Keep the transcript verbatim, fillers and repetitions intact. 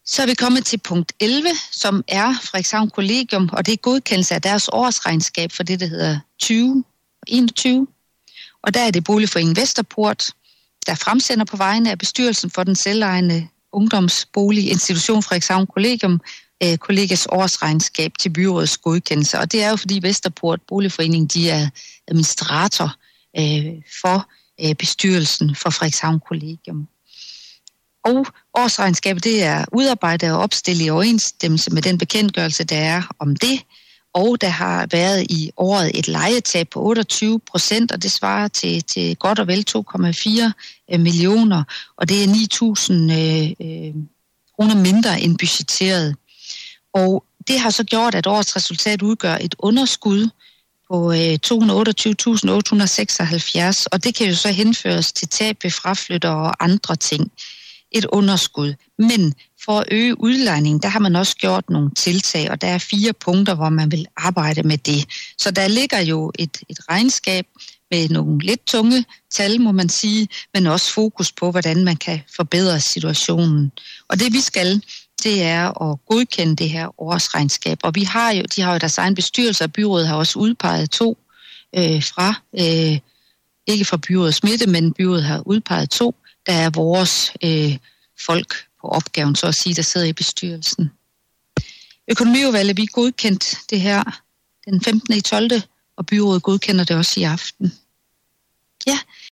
Så er vi kommet til punkt elleve, som er Frederikshavn Kollegium, og det er godkendelse af deres årsregnskab for det, der hedder tyve enogtyve. Og der er det Boligforeningen Vesterport, der fremsender på vegne af bestyrelsen for den selvejende ungdomsboliginstitution Frederikshavn Kollegium, øh, kollegiets årsregnskab til byrådets godkendelse. Og det er jo fordi Vesterport Boligforening, de er administrator øh, for øh, bestyrelsen for Frederikshavn Kollegium. Og årsregnskabet, det er udarbejdet og opstillet i overensstemmelse med den bekendtgørelse, der er om det. Og der har været i året et lejetab på otteogtyve procent, og det svarer til, til godt og vel to komma fire millioner, og det er ni tusind øh, kroner mindre end budgetteret. Og det har så gjort, at årets resultat udgør et underskud på øh, to hundrede og otteogtyve tusind otte hundrede og seksoghalvfjerds, og det kan jo så henføres til tab ved fraflytter og andre ting. Et underskud. Men for at øge udlejningen, der har man også gjort nogle tiltag, og der er fire punkter, hvor man vil arbejde med det. Så der ligger jo et, et regnskab med nogle lidt tunge tal, må man sige, men også fokus på, hvordan man kan forbedre situationen. Og det vi skal, det er at godkende det her årsregnskab. Og vi har jo, de har jo deres egen bestyrelse, og byrådet har også udpeget to øh, fra, øh, ikke fra byrådets midte, men byrådet har udpeget to, der er vores øh, folk på opgaven, så at sige, der sidder i bestyrelsen. Økonomiudvalget, vi godkendt det her den femtende tolvte og byrådet godkender det også i aften. Ja,